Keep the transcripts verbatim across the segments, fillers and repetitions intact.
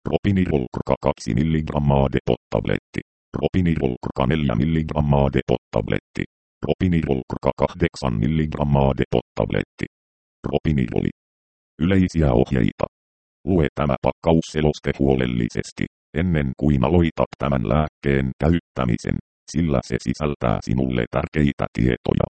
Propinirolkrka kaksi milligrammaa depot-tabletti. Propinirolkrka neljä milligrammaa depot-tabletti. Propinirolkrka kahdeksan milligrammaa depot-tabletti. Propiniroli. Yleisiä ohjeita. Lue tämä pakkausseloste huolellisesti, ennen kuin aloitat tämän lääkkeen käyttämisen, sillä se sisältää sinulle tärkeitä tietoja.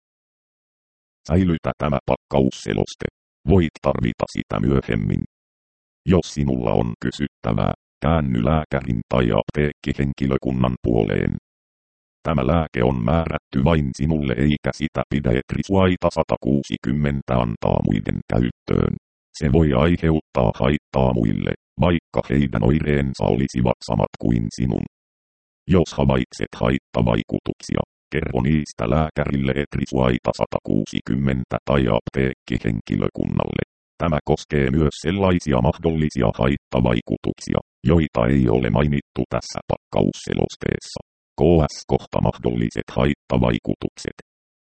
Säilytä tämä pakkausseloste. Voit tarvita sitä myöhemmin. Jos sinulla on kysyttävää, käänny lääkärin tai apteekkihenkilökunnan puoleen. Tämä lääke on määrätty vain sinulle eikä sitä pidä etrisuaita sata kuusikymmentä antaa muiden käyttöön. Se voi aiheuttaa haittaa muille, vaikka heidän oireensa olisivat samat kuin sinun. Jos havaitset haittavaikutuksia, kerro niistä lääkärille etrisuaita sata kuusikymmentä tai apteekkihenkilökunnalle. Tämä koskee myös sellaisia mahdollisia haittavaikutuksia, joita ei ole mainittu tässä pakkausselosteessa. K S kohta mahdolliset haittavaikutukset.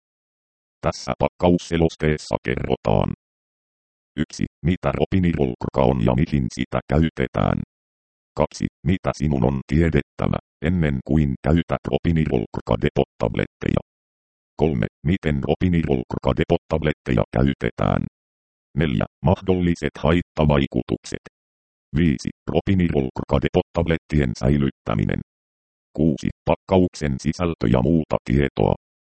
Tässä pakkausselosteessa kerrotaan. yksi. Mitä propinirolkrka on ja mihin sitä käytetään. kaksi. Mitä sinun on tiedettävä, ennen kuin käytät propinirolkrka depot-tabletteja. kolme. Miten propinirolkrka depot-tabletteja käytetään. neljä. Mahdolliset haittavaikutukset. viisi. Propinirolkrka depot-tablettien säilyttäminen. kuusi. Pakkauksen sisältö ja muuta tietoa.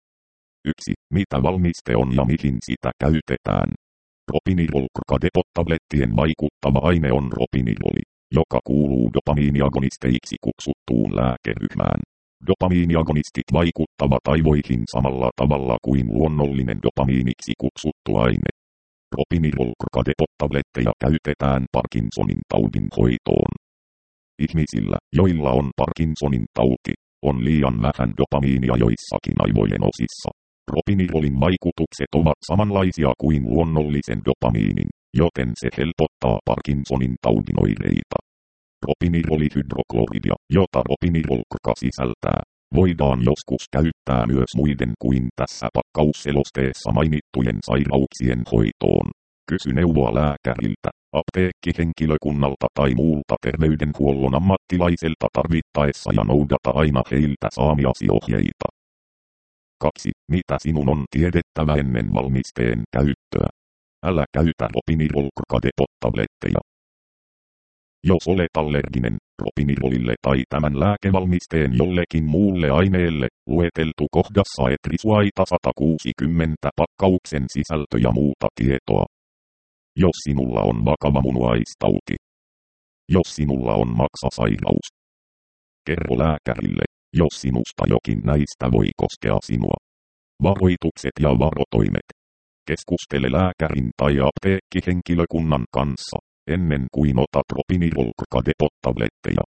yksi. Mitä valmiste on ja mihin sitä käytetään. Propinirolkrka depot-tablettien vaikuttava aine on propiniroli, joka kuuluu dopamiiniagonisteiksi kutsuttuun lääkeryhmään. Dopamiiniagonistit vaikuttavat aivoihin samalla tavalla kuin luonnollinen dopamiiniksi kutsuttu aine. Propinirolkrka depot-tabletteja käytetään Parkinsonin taudin hoitoon. Ihmisillä, joilla on Parkinsonin tauti, on liian vähän dopamiinia joissakin aivojen osissa. Propinirolin vaikutukset ovat samanlaisia kuin luonnollisen dopamiinin, joten se helpottaa Parkinsonin taudin oireita. Propinirolihydrokloridia, jota propinirolkrka sisältää, voidaan joskus käyttää myös muiden kuin tässä pakkausselosteessa mainittujen sairauksien hoitoon. Kysy neuvoa lääkäriltä, apteekkihenkilökunnalta tai muulta terveydenhuollon ammattilaiselta tarvittaessa ja noudata aina heiltä saamiasi ohjeita. kaksi. Mitä sinun on tiedettävä ennen valmisteen käyttöä? Älä käytä propinirolkrka depot-tabletteja. Jos olet allerginen propinirolille tai tämän lääkevalmisteen jollekin muulle aineelle, lueteltu kohdassa etrisuaita sata kuusikymmentä pakkauksen sisältö ja muuta tietoa. Jos sinulla on vakava munuaistauti. Jos sinulla on maksasairaus. Kerro lääkärille, jos sinusta jokin näistä voi koskea sinua. Varoitukset ja varotoimet. Keskustele lääkärin tai apteekkihenkilökunnan kanssa, ennen kuin otat propinirolkrka depot-tabletteja.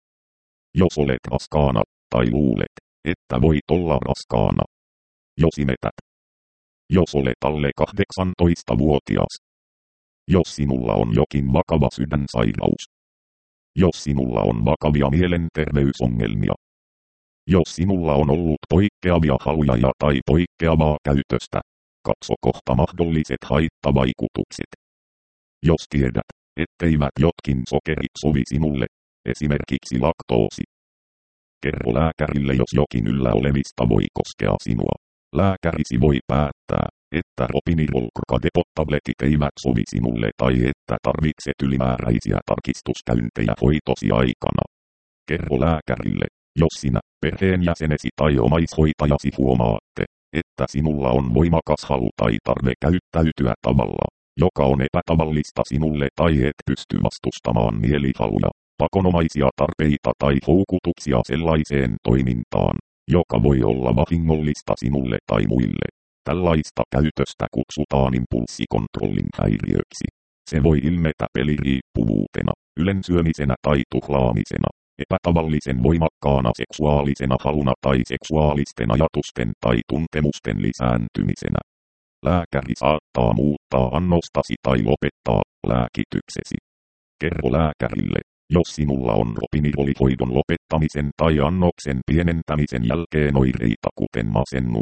Jos olet raskaana, tai luulet, että voit olla raskaana. Jos imetät. Jos olet alle kahdeksantoistavuotias. Jos sinulla on jokin vakava sydänsairaus. Jos sinulla on vakavia mielenterveysongelmia. Jos sinulla on ollut poikkeavia haluja ja tai poikkeavaa käytöstä, katso kohta mahdolliset haittavaikutukset. Jos tiedät, etteivät jotkin sokerit sovi sinulle, esimerkiksi laktoosi. Kerro lääkärille, jos jokin yllä olevista voi koskea sinua. Lääkärisi voi päättää, että propinirolkrka depot-tabletit eivät sovi sinulle tai että tarvitset ylimääräisiä tarkistuskäyntejä hoitosi aikana. Kerro lääkärille, jos sinä, perheenjäsenesi tai omaishoitajasi huomaatte, että sinulla on voimakas halu tai tarve käyttäytyä tavalla, joka on epätavallista sinulle tai et pysty vastustamaan mielihaluja, pakonomaisia tarpeita tai houkutuksia sellaiseen toimintaan, joka voi olla vahingollista sinulle tai muille. Tällaista käytöstä kutsutaan impulssikontrollin häiriöksi. Se voi ilmetä peliriippuvuutena, ylensyömisenä tai tuhlaamisena, epätavallisen voimakkaana seksuaalisena haluna tai seksuaalisten ajatusten tai tuntemusten lisääntymisenä. Lääkäri saattaa muuttaa annostasi tai lopettaa lääkityksesi. Kerro lääkärille, jos sinulla on propinirolihoidon lopettamisen tai annoksen pienentämisen jälkeen oireita kuten masennusta,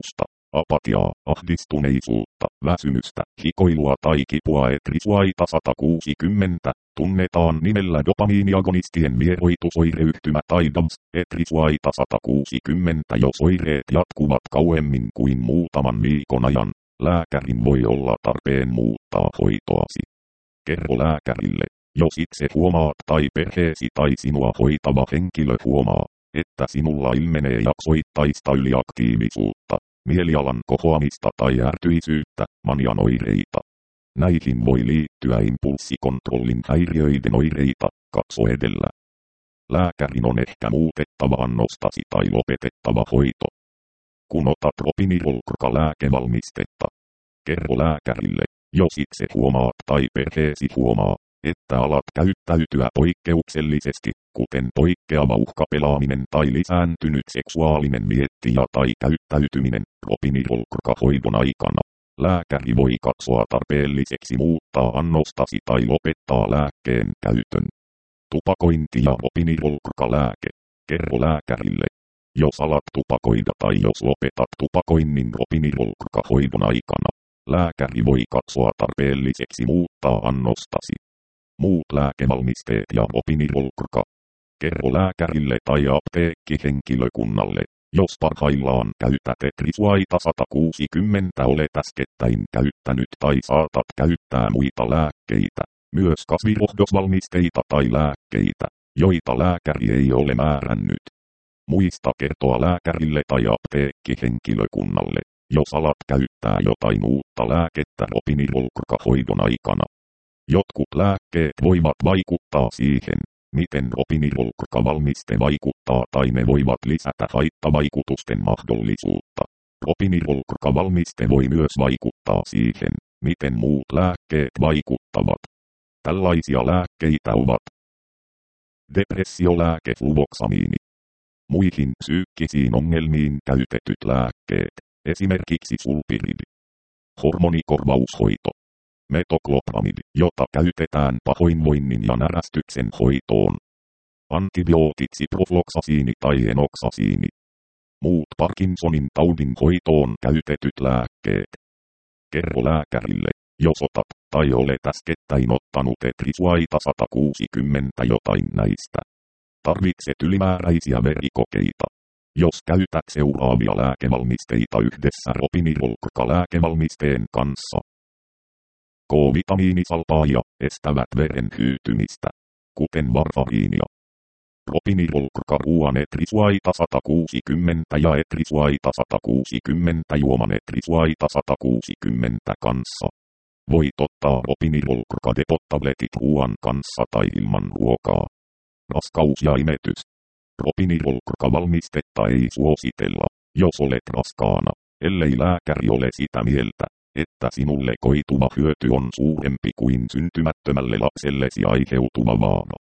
apatiaa, ahdistuneisuutta, väsymystä, hikoilua tai kipua. Etrisuaita sata kuusikymmentä tunnetaan nimellä dopamiiniagonistien vieroitusoireyhtymä tai D A M S. Etrisuaita sata kuusikymmentä jos oireet jatkuvat kauemmin kuin muutaman viikon ajan, lääkärin voi olla tarpeen muuttaa hoitoasi. Kerro lääkärille, jos itse huomaat tai perheesi tai sinua hoitava henkilö huomaa, että sinulla ilmenee jaksoittaista yliaktiivisuutta, mielialan kohoamista tai ärtyisyyttä, manian oireita. Näihin voi liittyä impulssikontrollin häiriöiden oireita, katso edellä. Lääkärin on ehkä muutettava annostasi tai lopetettava hoito. Kun otat Ropinirol-lääkevalmistetta, kerro lääkärille, jos itse huomaat tai perheesi huomaa, että alat käyttäytyä poikkeuksellisesti, kuten poikkeava uhkapelaaminen tai lisääntynyt seksuaalinen miettija tai käyttäytyminen Ropinirol-hoidon aikana. Lääkäri voi katsoa tarpeelliseksi muuttaa annostasi tai lopettaa lääkkeen käytön. Tupakointi ja Ropinirol-lääke. Kerro lääkärille, jos alat tupakoida tai jos lopetat tupakoinnin Ropinirol-hoidon aikana. Lääkäri voi katsoa tarpeelliseksi muuttaa annostasi. Muut lääkevalmisteet ja Ropinirol. Kerro lääkärille tai apteekkihenkilökunnalle, jos parhaillaan käytät Etrisuaita sata kuusikymmentä olet äskettäin käyttänyt tai saatat käyttää muita lääkkeitä, myös kasvirohdosvalmisteita tai lääkkeitä, joita lääkäri ei ole määrännyt. Muista kertoa lääkärille tai apteekkihenkilökunnalle, jos alat käyttää jotain uutta lääkettä Ropinirol-hoidon aikana. Jotkut lääkkeet voivat vaikuttaa siihen, miten Ropinirol-valmiste vaikuttaa tai ne voivat lisätä haittavaikutusten mahdollisuutta. Ropinirol-valmiste voi myös vaikuttaa siihen, miten muut lääkkeet vaikuttavat. Tällaisia lääkkeitä ovat depressiolääke fluvoksamiini. Muihin psyykkisiin ongelmiin käytetyt lääkkeet, esimerkiksi sulpiridi. Hormonikorvaushoito. Metoklopramidi, jota käytetään pahoinvoinnin ja närästyksen hoitoon. Antibiootit ciprofloxasiini tai enoxasiini. Muut Parkinsonin taudin hoitoon käytetyt lääkkeet. Kerro lääkärille, jos otat tai olet äskettäin ottanut Etrisuaita sata kuusikymmentä jotain näistä. Tarvitset ylimääräisiä verikokeita. Jos käytät seuraavia lääkevalmisteita yhdessä Ropinirol-lääkevalmisteen kanssa. K-vitamiinisalpaaja estävät veren hyytymistä, kuten varfariinia. Ropinirol-ruuan Etrisuaita sata kuusikymmentä ja Etrisuaita sata kuusikymmentä juoman Etrisuaita sata kuusikymmentä kanssa. Voit ottaa Ropinirol-depot-tabletit ruuan kanssa tai ilman ruokaa. Raskaus ja imetys. Ropinirol-valmistetta ei suositella, jos olet raskaana, ellei lääkäri ole sitä mieltä, että sinulle koituva hyöty on suurempi kuin syntymättömälle lapsellesi aiheutuva vaara.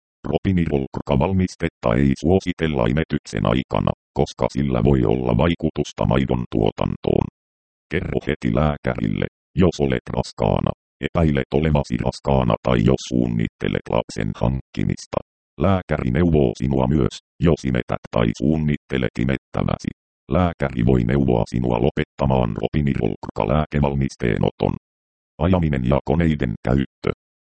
Ropinirol-valmistetta ei suositella imetyksen aikana, koska sillä voi olla vaikutusta maidon tuotantoon. Kerro heti lääkärille, jos olet raskaana, epäilet olevasi raskaana tai jos suunnittelet lapsen hankkimista. Lääkäri neuvoo sinua myös, jos imetät tai suunnittelet imettäväsi. Lääkäri voi neuvoa sinua lopettamaan Ropinirol-lääkevalmisteen oton. Ajaminen ja koneiden käyttö.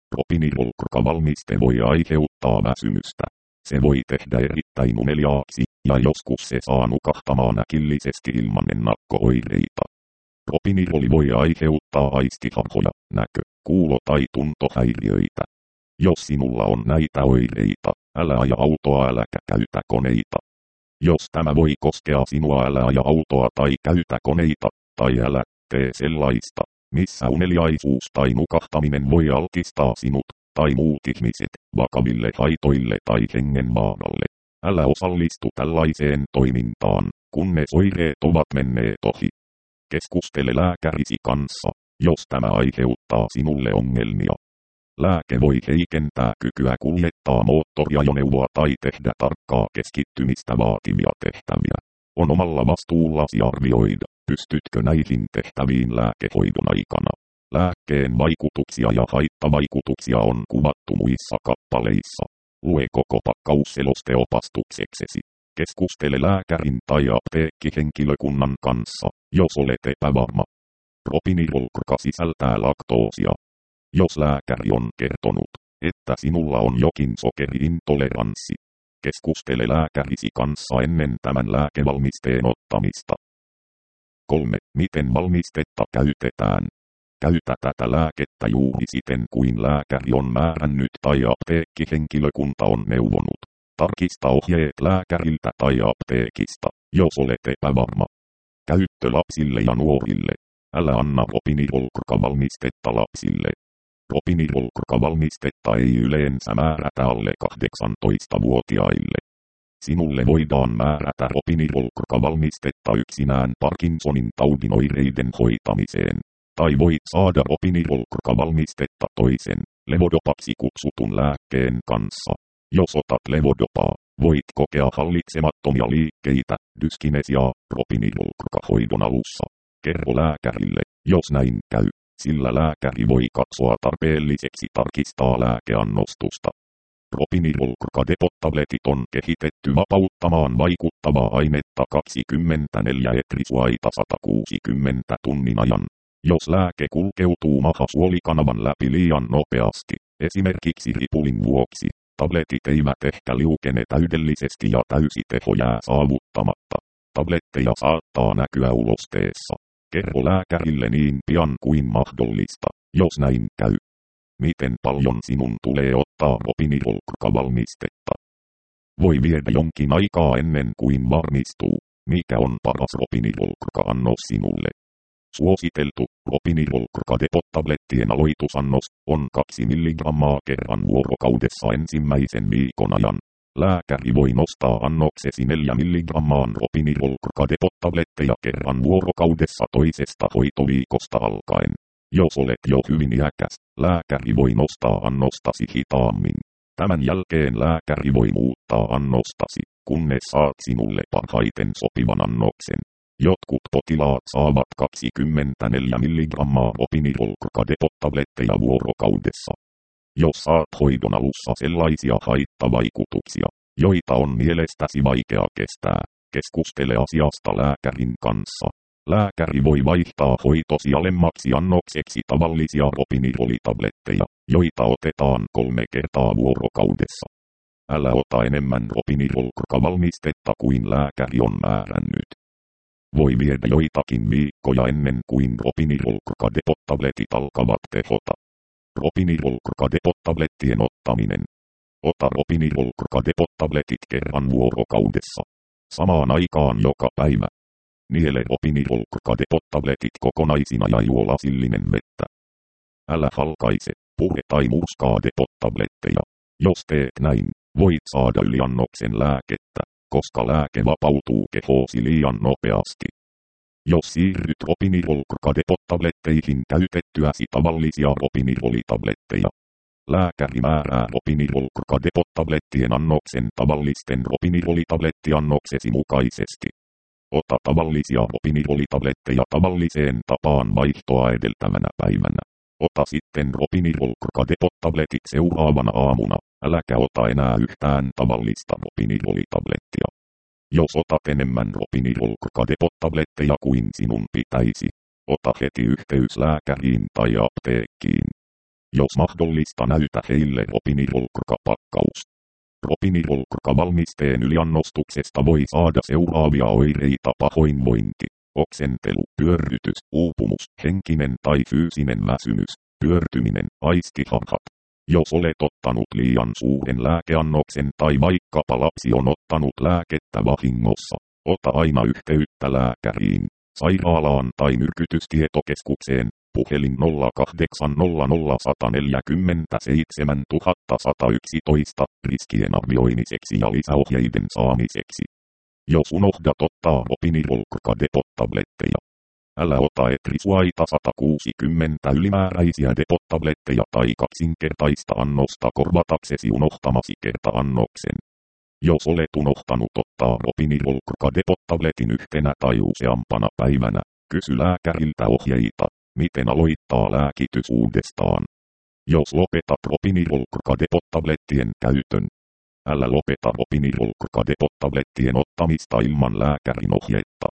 Ropinirol-valmiste voi aiheuttaa väsymystä. Se voi tehdä erittäin uneliaaksi, ja joskus se saa nukahtamaan äkillisesti ilman ennakko-oireita. Ropiniroli voi aiheuttaa aistiharhoja, näkö, kuulo- tai tuntohäiriöitä. Jos sinulla on näitä oireita, älä aja autoa äläkä käytä koneita. Jos tämä voi koskea sinua, älä aja autoa tai käytä koneita, tai älä tee sellaista, missä uneliaisuus tai nukahtaminen voi altistaa sinut, tai muut ihmiset, vakaville haitoille tai hengenvaaralle. Älä osallistu tällaiseen toimintaan, kunnes oireet ovat menneet ohi. Keskustele lääkärisi kanssa, jos tämä aiheuttaa sinulle ongelmia. Lääke voi heikentää kykyä kuljettaa moottoriajoneuvoa tai tehdä tarkkaa keskittymistä vaativia tehtäviä. On omalla vastuullasi arvioida, pystytkö näihin tehtäviin lääkehoidon aikana. Lääkkeen vaikutuksia ja haittavaikutuksia on kuvattu muissa kappaleissa. Lue koko pakkaus selosteopastukseksesi. Keskustele lääkärin tai apteekkihenkilökunnan kanssa, jos olet epävarma. Propinirolkka sisältää laktoosia. Jos lääkäri on kertonut, että sinulla on jokin sokeriintoleranssi, keskustele lääkärisi kanssa ennen tämän lääkevalmisteen ottamista. kolme. Miten valmistetta käytetään? Käytä tätä lääkettä juuri siten kuin lääkäri on määrännyt tai apteekkihenkilökunta on neuvonut. Tarkista ohjeet lääkäriltä tai apteekista, jos olet epävarma. Käyttö lapsille ja nuorille. Älä anna propinirolkka-valmistetta lapsille. Propinirolkka-valmistetta ei yleensä määrätä alle kahdeksantoistavuotiaille. Sinulle voidaan määrätä propinirolkka-valmistetta yksinään Parkinsonin taudin oireiden hoitamiseen. Tai voit saada propinirolkka-valmistetta toisen, levodopaksi kutsutun lääkkeen kanssa. Jos otat levodopaa, voit kokea hallitsemattomia liikkeitä, dyskinesiaa, propinirolkka-hoidon alussa. Kerro lääkärille, jos näin käy, sillä lääkäri voi katsoa tarpeelliseksi tarkistaa lääkeannostusta. Propinirolkka-depot-tabletit on kehitetty vapauttamaan vaikuttavaa ainetta kaksikymmentäneljä etrisuaita sata kuusikymmentä tunnin ajan. Jos lääke kulkeutuu maha-suolikanavan läpi liian nopeasti, esimerkiksi ripulin vuoksi, tabletit eivät ehkä liukene täydellisesti ja täysi teho jää saavuttamatta. Tabletteja saattaa näkyä ulosteessa. Kerro lääkärille niin pian kuin mahdollista, jos näin käy. Miten paljon sinun tulee ottaa propinirolkka-valmistetta? Voi viedä jonkin aikaa ennen kuin varmistuu, mikä on paras propinirolkka-annos sinulle. Suositeltu propinirolkka-depot-tablettien aloitusannos on kaksi milligrammaa kerran vuorokaudessa ensimmäisen viikon ajan. Lääkäri voi nostaa annoksesi neljä milligrammaan propinirolkka-depot-tabletteja kerran vuorokaudessa toisesta hoitoviikosta alkaen. Jos olet jo hyvin iäkäs, lääkäri voi nostaa annostasi hitaammin. Tämän jälkeen lääkäri voi muuttaa annostasi, kunnes saat sinulle parhaiten sopivan annoksen. Jotkut potilaat saavat kaksikymmentäneljä milligrammaa propinirolkka-depot-tabletteja vuorokaudessa. Jos saat hoidon alussa sellaisia haittavaikutuksia, joita on mielestäsi vaikea kestää, keskustele asiasta lääkärin kanssa. Lääkäri voi vaihtaa hoitosi alemmaksi annokseksi tavallisia propinirolitabletteja, joita otetaan kolme kertaa vuorokaudessa. Älä ota enemmän propinirolkka-valmistetta kuin lääkäri on määrännyt. Voi viedä joitakin viikkoja ennen kuin propinirolkka-depot-tabletit alkavat tehota. Propinirolkka-depot-tablettien ottaminen. Ota propinirolkka-depot-tabletit kerran vuorokaudessa. Samaan aikaan joka päivä. Niele propinirolkka-depot-tabletit kokonaisina ja juo lasillinen vettä. Älä halkaise, pure tai murskaa depot-tabletteja. Jos teet näin, voit saada yliannoksen lääkettä, koska lääke vapautuu kehoosi liian nopeasti. Jos siirryt propinirolkka-depot-tabletteihin käytettyäsi tavallisia propinirolitabletteja, lääkäri määrää propinirolkka-depot-tablettien annoksen tavallisten propinirolitablettiannoksesi mukaisesti. Ota tavallisia propinirolitabletteja tavalliseen tapaan vaihtoa edeltävänä päivänä. Ota sitten propinirolkka-depot-tabletit seuraavana aamuna, äläkä ota enää yhtään tavallista propinirolitablettia. Jos otat enemmän propinirolkka-depot-tabletteja kuin sinun pitäisi, ota heti yhteys lääkäriin tai apteekkiin. Jos mahdollista, näytä heille propinirolkka-pakkaus. Propinirolkka-valmisteen yliannostuksesta voi saada seuraavia oireita: pahoinvointi, oksentelu, pyörrytys, uupumus, henkinen tai fyysinen väsymys, pyörtyminen, aistiharhat. Jos olet ottanut liian suuren lääkeannoksen tai vaikkapa lapsi on ottanut lääkettä vahingossa, ota aina yhteyttä lääkäriin, sairaalaan tai myrkytystietokeskukseen, puhelin nolla kahdeksan nolla nolla yksi neljä seitsemän yksi yksi yksi riskien arvioimiseksi ja lisäohjeiden saamiseksi. Jos unohdat ottaa propinirolkka-depot-tabletteja, älä ota etrisuaita sata kuusikymmentä ylimääräisiä depot-tabletteja tai kaksinkertaista annosta korvataksesi unohtamasi kerta-annoksen. Jos olet unohtanut ottaa propinirolkka-depot-tabletin yhtenä tai useampana päivänä, kysy lääkäriltä ohjeita, miten aloittaa lääkitys uudestaan. Jos lopetat propinirolkka-depot-tablettien käytön, älä lopeta propinirolkka-depot-tablettien ottamista ilman lääkärin ohjetta.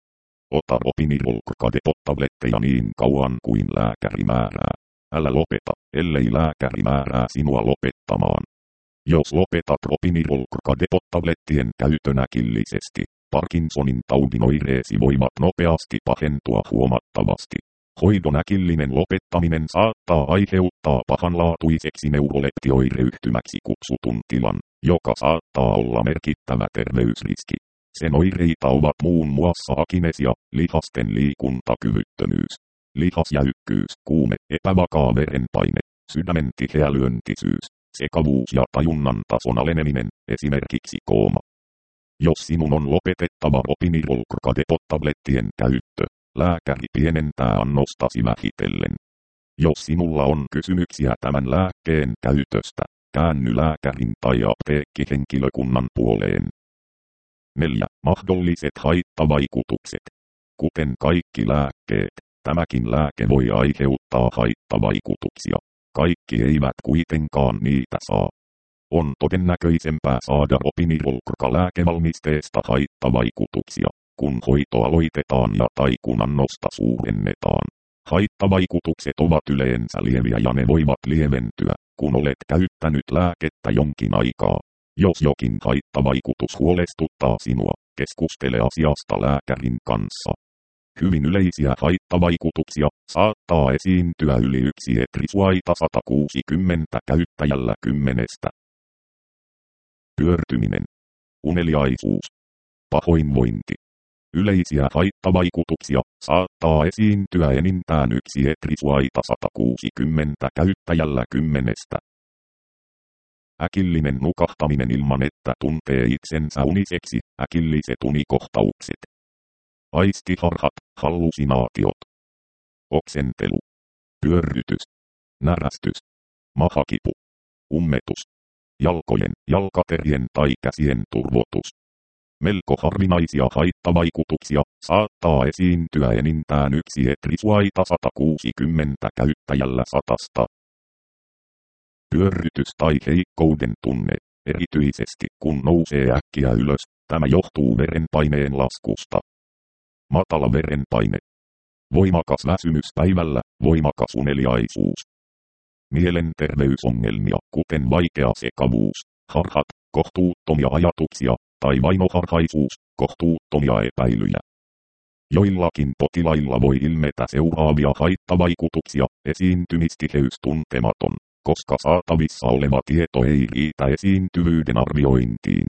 Ota ropinirolkkadepotabletteja niin kauan kuin lääkäri määrää. Älä lopeta, ellei lääkäri määrää sinua lopettamaan. Jos lopetat ropinirolkkadepotablettien käytön äkillisesti, Parkinsonin taudin oireesi voivat nopeasti pahentua huomattavasti. Hoidon äkillinen lopettaminen saattaa aiheuttaa pahanlaatuiseksi neuroleptioireyhtymäksi kutsutun tilan, joka saattaa olla merkittävä terveysriski. Sen oireita ovat muun muassa akinesia, lihasten liikuntakyvyttömyys, lihasjäykkyys, kuume, epävakaa verenpaine, sydämen tiheälyöntisyys, sekavuus ja tajunnan tason aleneminen, esimerkiksi kooma. Jos sinun on lopetettava ropinirolkkadepotablettien käyttö, lääkäri pienentää annostasi vähitellen. Jos sinulla on kysymyksiä tämän lääkkeen käytöstä, käänny lääkärin tai apteekkihenkilökunnan puoleen. neljä. Mahdolliset haittavaikutukset. Kuten kaikki lääkkeet, tämäkin lääke voi aiheuttaa haittavaikutuksia. Kaikki eivät kuitenkaan niitä saa. On todennäköisempää saada ropinirolkkalääkevalmisteesta haittavaikutuksia, kun hoito aloitetaan ja tai kun annosta suurennetaan. Haittavaikutukset ovat yleensä lieviä ja ne voivat lieventyä, kun olet käyttänyt lääkettä jonkin aikaa. Jos jokin haittavaikutus huolestuttaa sinua, keskustele asiasta lääkärin kanssa. Hyvin yleisiä haittavaikutuksia saattaa esiintyä yli yksi etrisuaita sata kuusikymmentä käyttäjällä kymmenestä. Pyörtyminen, uneliaisuus, pahoinvointi. Yleisiä haittavaikutuksia saattaa esiintyä enintään yksi etrisuaita sata kuusikymmentä käyttäjällä kymmenestä. Äkillinen nukahtaminen ilman että tuntee itsensä uniseksi, äkilliset unikohtaukset. Aistiharhat, hallusinaatiot. Oksentelu. Pyörrytys. Närästys. Mahakipu. Ummetus. Jalkojen, jalkaterien tai käsien turvotus. Melko harvinaisia haittavaikutuksia saattaa esiintyä enintään yksi etrisuaita sata kuusikymmentä käyttäjällä satasta. Pyörrytys tai heikkouden tunne, erityisesti kun nousee äkkiä ylös, tämä johtuu verenpaineen laskusta. Matala verenpaine. Voimakas väsymys päivällä, voimakas uneliaisuus. Mielenterveysongelmia, kuten vaikea sekavuus, harhat, kohtuuttomia ajatuksia, tai vainoharhaisuus, kohtuuttomia epäilyjä. Joillakin potilailla voi ilmetä seuraavia haittavaikutuksia, esiintymistiheys tuntematon, koska saatavissa oleva tieto ei riitä esiintyvyyden arviointiin.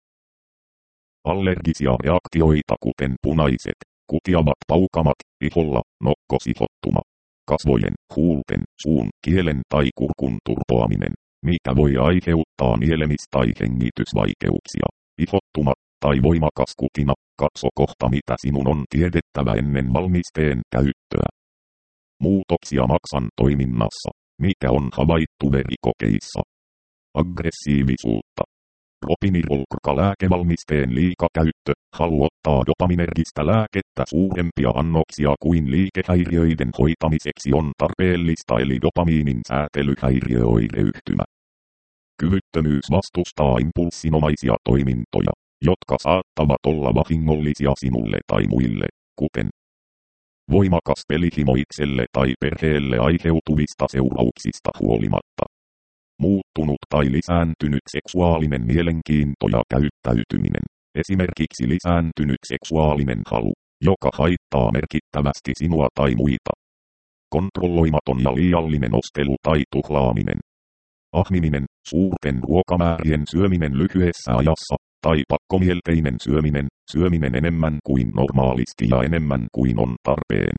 Allergisia reaktioita kuten punaiset, kutiavat paukamat, iholla, nokkosihottuma, kasvojen, huulten, suun, kielen tai kurkun turpoaminen, mikä voi aiheuttaa nielemis- tai hengitysvaikeuksia, ihottumat tai voimakas kutina, katso kohta mitä sinun on tiedettävä ennen valmisteen käyttöä. Muutoksia maksan toiminnassa, mikä on havaittu verikokeissa. Aggressiivisuutta. Ropinirolkkalääkevalmisteen liikakäyttö, halu ottaa dopaminergistä lääkettä suurempia annoksia kuin liikehäiriöiden hoitamiseksi on tarpeellista eli dopamiinin säätelyhäiriöoireyhtymä. Kyvyttömyys vastustaa impulssinomaisia toimintoja, jotka saattavat olla vahingollisia sinulle tai muille, kuten voimakas pelihimo itselle tai perheelle aiheutuvista seurauksista huolimatta. Muuttunut tai lisääntynyt seksuaalinen mielenkiinto ja käyttäytyminen, esimerkiksi lisääntynyt seksuaalinen halu, joka haittaa merkittävästi sinua tai muita. Kontrolloimaton ja liiallinen ostelu tai tuhlaaminen. Ahmiminen, suurten ruokamäärien syöminen lyhyessä ajassa, tai pakkomielteinen syöminen, syöminen enemmän kuin normaalisti ja enemmän kuin on tarpeen.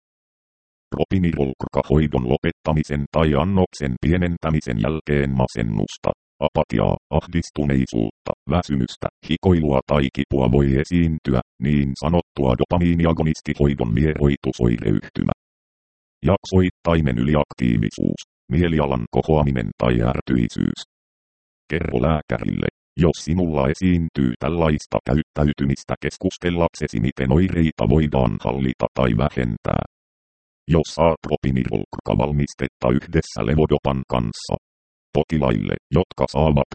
Ropinirolkkahoidon lopettamisen tai annoksen pienentämisen jälkeen masennusta, apatiaa, ahdistuneisuutta, väsymystä, hikoilua tai kipua voi esiintyä, niin sanottua dopamiiniagonistihoidon vieroitusoireyhtymä. Jaksoittainen yliaktiivisuus, mielialan kohoaminen tai ärtyisyys. Kerro lääkärille, jos sinulla esiintyy tällaista käyttäytymistä keskustellaksesi miten oireita voidaan hallita tai vähentää. Jos saat ropinirolkkavalmistetta yhdessä levodopan kanssa. Potilaille, jotka saavat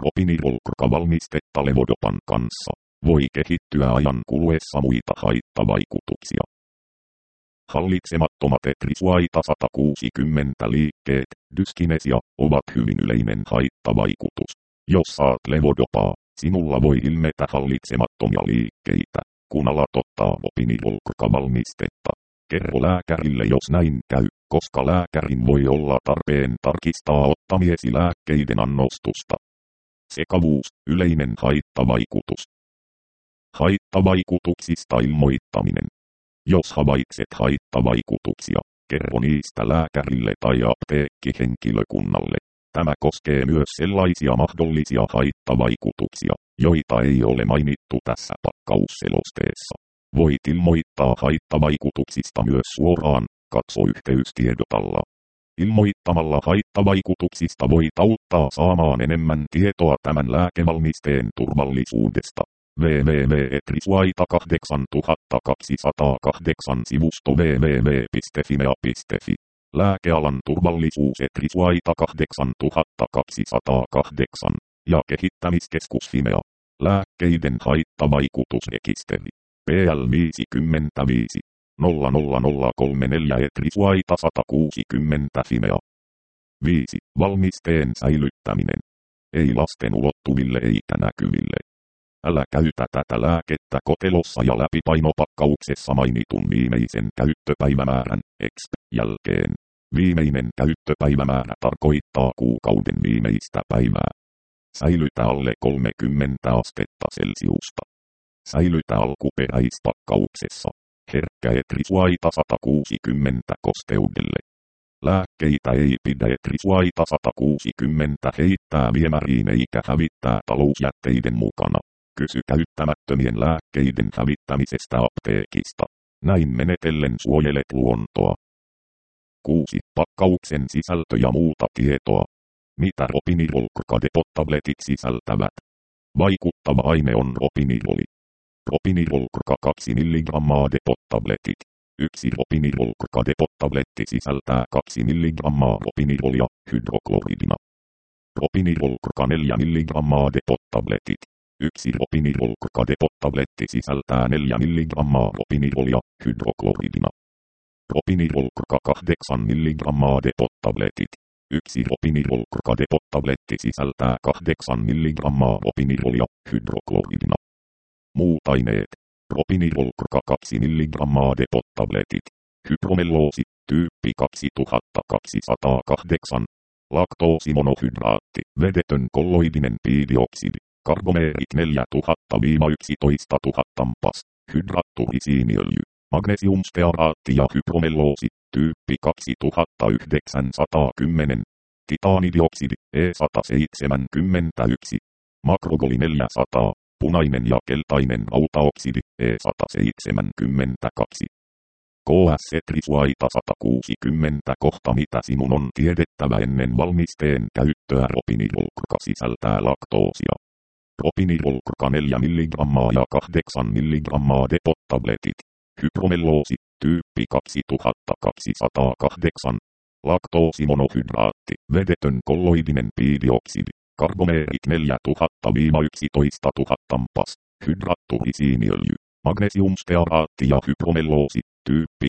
ropinirolkkavalmistetta levodopan kanssa, voi kehittyä ajan kuluessa muita haittavaikutuksia. Hallitsemattomat etrisuaita sata kuusikymmentä liikkeet, dyskinesia, ovat hyvin yleinen haittavaikutus. Jos saat levodopaa, sinulla voi ilmetä hallitsemattomia liikkeitä, kun alat ottaa opinirolkka-valmistetta. Kerro lääkärille jos näin käy, koska lääkärin voi olla tarpeen tarkistaa ottamiesi lääkkeiden annostusta. Sekavuus, yleinen haittavaikutus. Haittavaikutuksista ilmoittaminen. Jos havaitset haittavaikutuksia, kerro niistä lääkärille tai apteekkihenkilökunnalle. Tämä koskee myös sellaisia mahdollisia haittavaikutuksia, joita ei ole mainittu tässä pakkausselosteessa. Voit ilmoittaa haittavaikutuksista myös suoraan, katso yhteystiedot alla. Ilmoittamalla haittavaikutuksista voit auttaa saamaan enemmän tietoa tämän lääkevalmisteen turvallisuudesta. www piste etrisuaita kahdeksantuhattakaksisataakahdeksan sivusto www piste fimea piste fi. Lääkealan turvallisuus Etrisuaita kahdeksantuhattakaksisataakahdeksan ja kehittämiskeskus Fimea. Lääkkeiden haittavaikutusrekisteri. P L viisikymmentäviisi nolla nolla nolla kolmekymmentäneljä Etrisuaita sata kuusikymmentä Fimea. viisi. Valmisteen säilyttäminen. Ei lasten ulottuville eikä näkyville. Älä käytä tätä lääkettä kotelossa ja läpipainopakkauksessa mainitun viimeisen käyttöpäivämäärän X jälkeen. Viimeinen käyttöpäivämäärä tarkoittaa kuukauden viimeistä päivää. Säilytä alle kolmekymmentä astetta Celsiusta. Säilytä alkuperäispakkauksessa. Herkkä Etrisuaita sata kuusikymmentä kosteudelle. Lääkkeitä ei pidä Etrisuaita sata kuusikymmentä heittää viemäriin eikä hävittää talousjätteiden mukana. Kysy käyttämättömien lääkkeiden hävittämisestä apteekista. Näin menetellen suojelet luontoa. kuusi. Pakkauksen sisältö ja muuta tietoa. Mitä ropinirolkka-depot-tabletit sisältävät? Vaikuttava aine on ropiniroli. Ropinirolkka kaksi milligrammaa depot-tabletit. Yksi ropinirolkka-depot-tabletti sisältää kaksi milligrammaa ropinirolia hydrokloridina. Ropinirolkka neljä milligrammaa depot-tabletit. Yksi ropinirolkka-depot-tabletti sisältää neljä milligrammaa ropinirolia hydrokloridina. Ropinirolkka kahdeksan milligrammaa depot-tabletit. Yksi ropinirolkka depot-tabletti sisältää kahdeksan milligrammaa ropinirolia hydrokloridina. Muut aineet. Ropinirolkka kaksi milligrammaa depot-tabletit. Hypromelloosi, tyyppi kaksituhattakaksisataakahdeksan. Laktoosimonohydraatti, vedetön kolloidinen piidioksidi. Karbomeerit neljätuhatta yksitoista tuhatta tampas. Hydrattu risiiniöljy. Magnesiumstearaatti ja hypromelloosi, tyyppi kaksituhattayhdeksänsataakymmenen. Titaanidioksidi, E sata seitsemänkymmentäyksi. Makrogoli neljäsataa. Punainen ja keltainen rautaoksidi, E sata seitsemänkymmentäkaksi. K S Etrisuaita sata kuusikymmentä kohta mitä sinun on tiedettävä ennen valmisteen käyttöä. Ropinirolkka sisältää laktoosia. Ropinirolkka neljä milligrammaa ja kahdeksan milligrammaa depot-tabletit. Hypromelloosi, tyyppi kaksituhattakaksisataakahdeksan. Laktoosimonohydraatti, vedetön kolloidinen piidioksidi. Karbomeerit neljätuhatta yksitoista tuhatta tampas. Hydrattu risiiniöljy. Magnesiumstearaatti ja hypromelloosi, tyyppi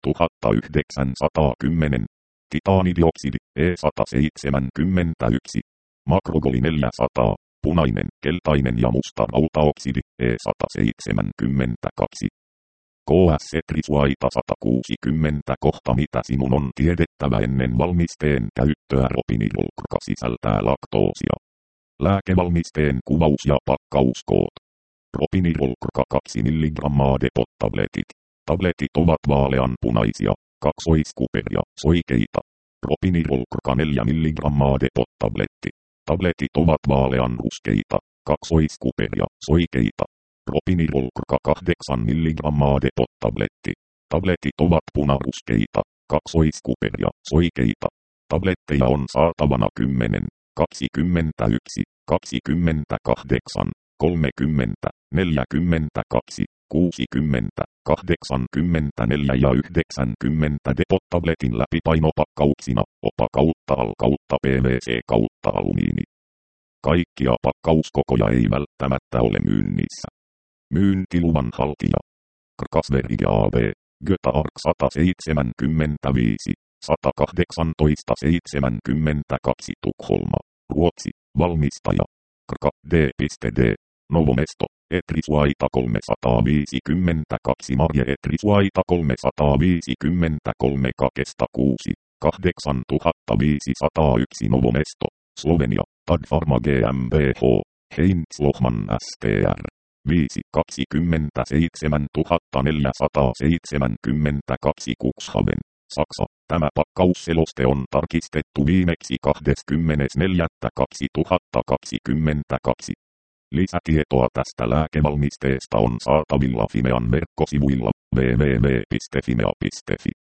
kaksituhattayhdeksänsataakymmenen. Titaanidioksidi, E sata seitsemänkymmentäyksi. Makrogoli neljäsataa. Punainen, keltainen ja musta rautaoksidi, E sata seitsemänkymmentäkaksi. K S Etrisuaita sata kuusikymmentä kohta mitä sinun on tiedettävä ennen valmisteen käyttöä. Ropinirolkka sisältää laktoosia. Lääkevalmisteen kuvaus ja pakkauskoot. Ropinirolkka kaksi milligrammaa depot-tabletit. Tabletit ovat vaaleanpunaisia, kaksoiskuperia, soikeita. Ropinirolkka neljä milligrammaa depot-tabletti. Tabletit ovat vaaleanruskeita, kaksoiskuperia, soikeita. Ropinirolkka kahdeksan milligrammaa depot-tabletti. Tabletit ovat punaruskeita, kaksoiskuperia, soikeita. Tabletteja on saatavana kymmenen, kaksikymmentäyksi, kaksikymmentäkahdeksan, kolmekymmentä, neljäkymmentäkaksi, kuusikymmentä, kahdeksankymmentäneljä ja yhdeksänkymmentä depot-tabletin läpipainopakkauksina, opa kautta al kautta P V C kautta alumiini. Kaikkia pakkauskokoja ei välttämättä ole myynnissä. Myyntiluvan haltija. Krkasveri A B. Götaark sata seitsemänkymmentäviisi, sata kahdeksantoista seitsemänkymmentäkaksi Tukholma, Ruotsi, valmistaja. Krka D.D. Novomesto, Etrisvaita kolmesataaviisikymmentäkaksi Marje Etrisvaita kolmesataaviisikymmentäkolme Kakesta kuusi, kahdeksantuhattaviisisataayksi Novomesto, Slovenia, Tadfarma GmbH, Heinz Lohman S T R, viisi kaksikymmentäseitsemäntuhattaneljäsataaseitsemänkymmentäkaksi Cuxhaven, Saksa. Tämä pakkausseloste on tarkistettu viimeksi kahdeskymmenes neljättä kaksituhattakaksikymmentäkaksi. Lisätietoa tästä lääkevalmisteesta on saatavilla Fimean verkkosivuilla double-u double-u double-u piste fimea piste fi.